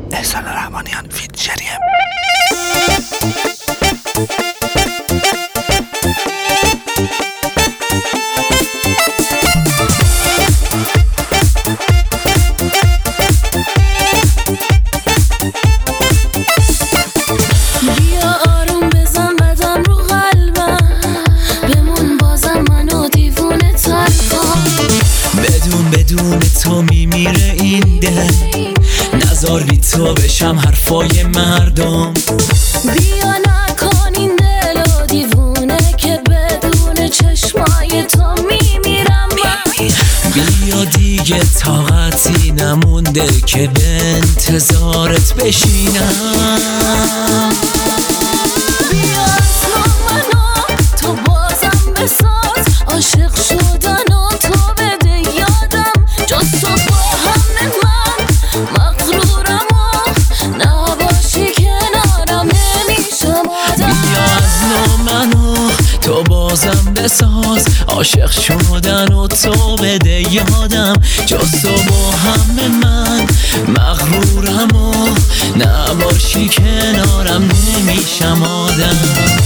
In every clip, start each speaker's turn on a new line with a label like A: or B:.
A: احسان رحمانیان فیچریم.
B: بیا آروم بزن بدن رو قلبم، بمون بازم منو دیوونه تر کن.
C: بدون تو میمیره این دل، نذار بی تو بشم حرفای مردم.
B: بیا نکن این دلو دیوونه که بدون چشمای تو میمیرم من.
C: بیا دیگه طاقتی نمونده که به انتظارت بشینم.
B: بیا اصلا منو تو بازم بساز، عاشق شدن و تو بده یادم. جز تو با همه من مغرورم و نباشی کنارم نمیشم آدم.
C: بیا از نو منو تو بازم بساز، عاشق شدن و تو بده یادم. جز تو با همه من مغرورم و نباشی کنارم نمیشم آدم.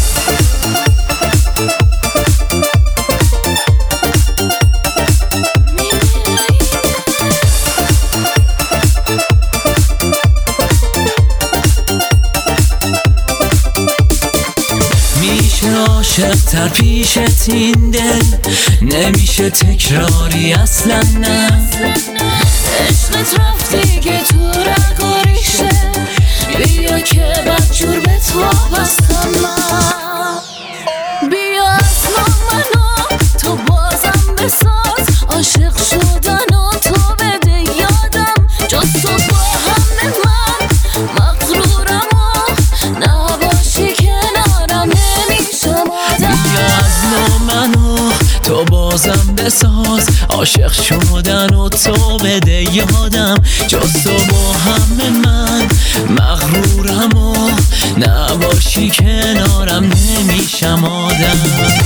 C: میشه عاشق تر پیشت این دل، نمیشه تکراری اصلا نه.
B: عشقت رفتی که تو رگاریشه، بیا که بدجور به تو بستم من. بیا اصلا منو تو بازم بساز، عاشق شدن و تو بده یادم. جز تو با همه من مغرورم و نباشی کنارم نمیشم آدم.
C: بیا از نو منو تو بازم بساز، عاشق شدن و تو بده یادم. جز تو با همه من مغرورم و نباشی کنارم نمیشم آدم.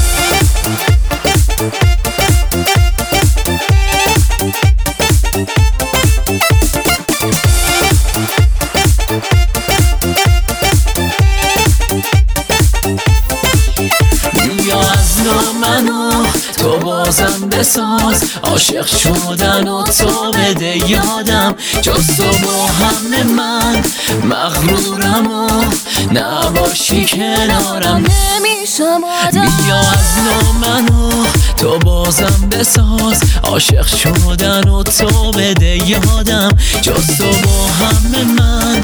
C: بیا از نو منو تو بازم بساز، عاشق شدن و تو بده یادم. جز تو با همه من مغرورم و نباشی کنارم
B: نمیشم آدم.
C: بیا از نو منو تو بازم بساز، عاشق شدن و تو بده یادم. جز تو با همه من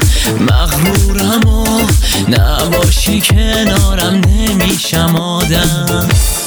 C: مغرورم و نباشی کنارم نمیشم آدم.